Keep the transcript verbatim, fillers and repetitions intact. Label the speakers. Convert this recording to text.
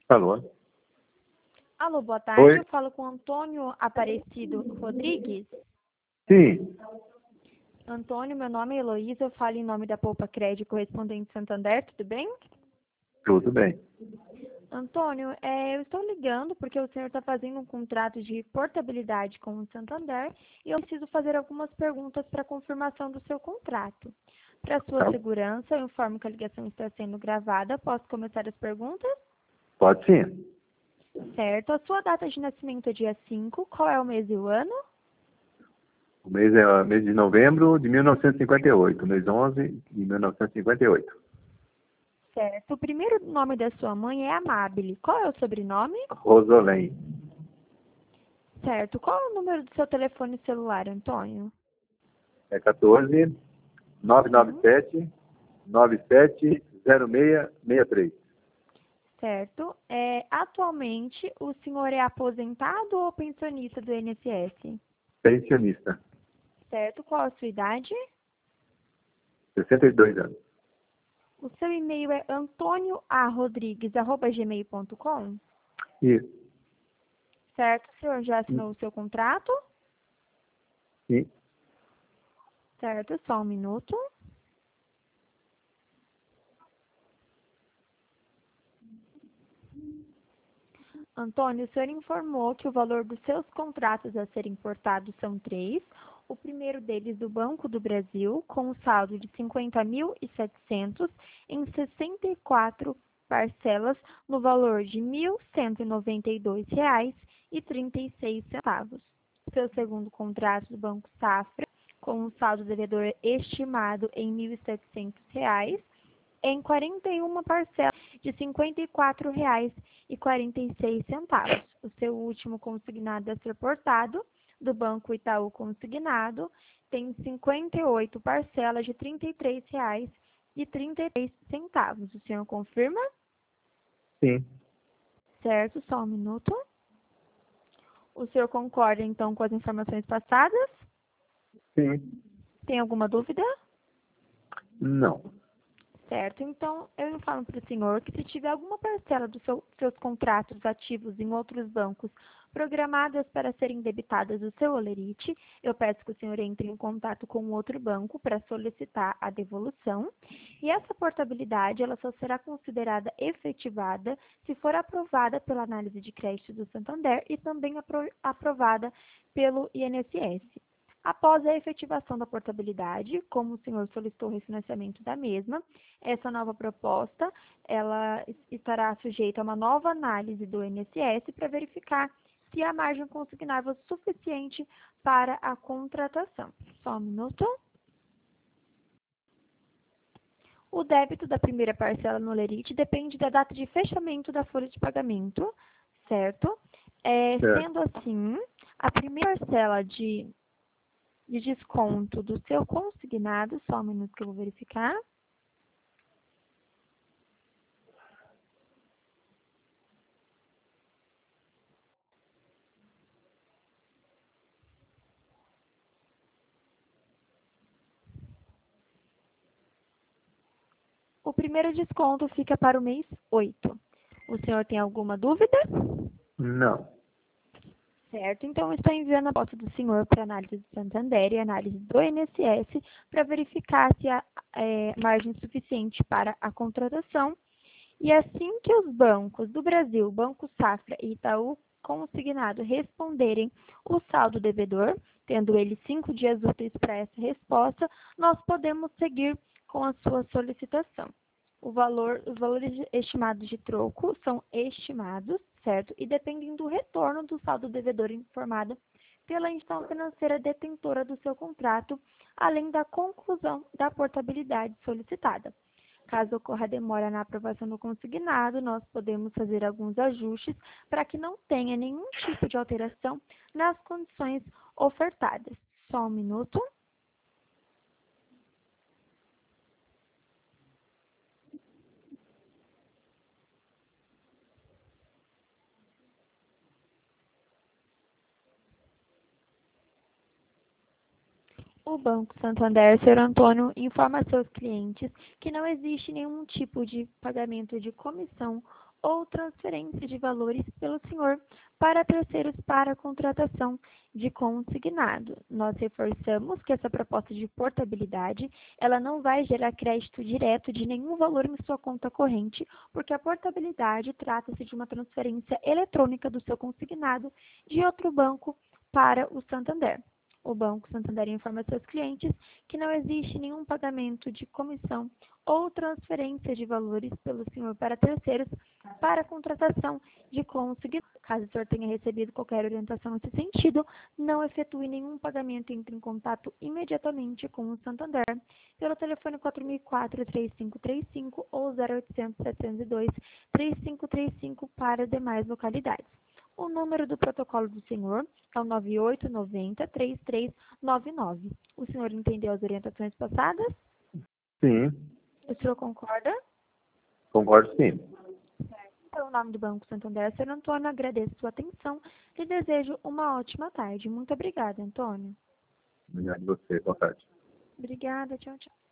Speaker 1: Alô?
Speaker 2: Alô, boa tarde.
Speaker 1: Oi?
Speaker 2: Eu falo com Antônio Aparecido Rodrigues.
Speaker 1: Sim.
Speaker 2: Antônio, meu nome é Heloísa, eu falo em nome da Poupa Crédito Correspondente Santander, tudo bem?
Speaker 1: Tudo bem.
Speaker 2: Antônio, é, eu estou ligando porque o senhor está fazendo um contrato de portabilidade com o Santander e eu preciso fazer algumas perguntas para confirmação do seu contrato. Para sua
Speaker 1: Tá.
Speaker 2: segurança, eu informo que a ligação está sendo gravada. Posso começar as perguntas?
Speaker 1: Pode sim.
Speaker 2: Certo. A sua data de nascimento é dia cinco. Qual é o mês e o ano?
Speaker 1: O mês é o mês de novembro de mil novecentos e cinquenta e oito, mês onze de mil novecentos e cinquenta e oito.
Speaker 2: Certo. O primeiro nome da sua mãe é Amabile. Qual é o sobrenome?
Speaker 1: Rosolém.
Speaker 2: Certo. Qual é o número do seu telefone celular, Antônio?
Speaker 1: É quatorze, nove nove
Speaker 2: Sim.
Speaker 1: sete, nove sete zero seis seis três.
Speaker 2: Certo. É, atualmente, o senhor é aposentado ou pensionista do I N S S?
Speaker 1: Pensionista.
Speaker 2: Certo. Qual a sua idade?
Speaker 1: sessenta e dois anos.
Speaker 2: O seu e-mail é antônio a rodrigues arroba gmail ponto com?
Speaker 1: Isso.
Speaker 2: Certo. O senhor já assinou o seu contrato?
Speaker 1: Sim.
Speaker 2: Certo. Só um minuto. Antônio, o senhor informou que o valor dos seus contratos a serem importados são três. O primeiro deles do Banco do Brasil, com um saldo de cinquenta mil e setecentos em sessenta e quatro parcelas no valor de mil cento e noventa e dois reais e trinta e seis centavos. Seu segundo contrato do Banco Safra, com um saldo devedor estimado em mil e setecentos reais em quarenta e uma parcelas de cinquenta e quatro reais e quarenta e seis centavos. O seu último consignado a ser portado, do Banco Itaú Consignado, tem cinquenta e oito parcelas de trinta e três reais e trinta e três centavos. O senhor confirma?
Speaker 1: Sim.
Speaker 2: Certo, só um minuto. O senhor concorda, então, com as informações passadas?
Speaker 1: Sim.
Speaker 2: Tem alguma dúvida?
Speaker 1: Não.
Speaker 2: Certo, então eu informo para o senhor que se tiver alguma parcela dos seu, seus contratos ativos em outros bancos programadas para serem debitadas do seu holerite, eu peço que o senhor entre em contato com outro banco para solicitar a devolução. E essa portabilidade ela só será considerada efetivada se for aprovada pela análise de crédito do Santander e também apro aprovada pelo I N S S. Após a efetivação da portabilidade, como o senhor solicitou o refinanciamento da mesma, essa nova proposta ela estará sujeita a uma nova análise do I N S S para verificar se a margem consignável é suficiente para a contratação. Só um minuto. O débito da primeira parcela no Lerite depende da data de fechamento da folha de pagamento, certo? É,
Speaker 1: Certo.
Speaker 2: sendo assim, a primeira parcela de de desconto do seu consignado, só um minuto que eu vou verificar. O primeiro desconto fica para o mês oito. O senhor tem alguma dúvida?
Speaker 1: Não.
Speaker 2: Certo, então eu estou enviando a foto do senhor para análise do Santander e análise do I N S S para verificar se há é, margem suficiente para a contratação. E assim que os bancos do Brasil, Banco Safra e Itaú Consignado responderem o saldo devedor, tendo eles cinco dias úteis para essa resposta, nós podemos seguir com a sua solicitação. O valor, os valores estimados de troco são estimados, certo? E dependem do retorno do saldo devedor informado pela instituição financeira detentora do seu contrato, além da conclusão da portabilidade solicitada. Caso ocorra demora na aprovação do consignado, nós podemos fazer alguns ajustes para que não tenha nenhum tipo de alteração nas condições ofertadas. Só um minuto. O Banco Santander, senhor Antônio, informa a seus clientes que não existe nenhum tipo de pagamento de comissão ou transferência de valores pelo senhor para terceiros para contratação de consignado. Nós reforçamos que essa proposta de portabilidade, ela não vai gerar crédito direto de nenhum valor em sua conta corrente, porque a portabilidade trata-se de uma transferência eletrônica do seu consignado de outro banco para o Santander. O Banco Santander informa seus clientes que não existe nenhum pagamento de comissão ou transferência de valores pelo senhor para terceiros para a contratação de consignado. Caso o senhor tenha recebido qualquer orientação nesse sentido, não efetue nenhum pagamento e entre em contato imediatamente com o Santander pelo telefone quatro mil e quatro, três cinco três cinco ou zero oitocentos, setecentos e dois, três cinco três cinco para demais localidades. O número do protocolo do senhor é o nove oito nove zero, três três nove nove. O senhor entendeu as orientações passadas?
Speaker 1: Sim,
Speaker 2: O senhor concorda?
Speaker 1: concordo sim.
Speaker 2: Em nome do Banco Santander, senhor Antônio, agradeço sua atenção e desejo uma ótima tarde. Muito obrigada, Antônio.
Speaker 1: Obrigado a você. Boa tarde.
Speaker 2: Obrigada, tchau, tchau.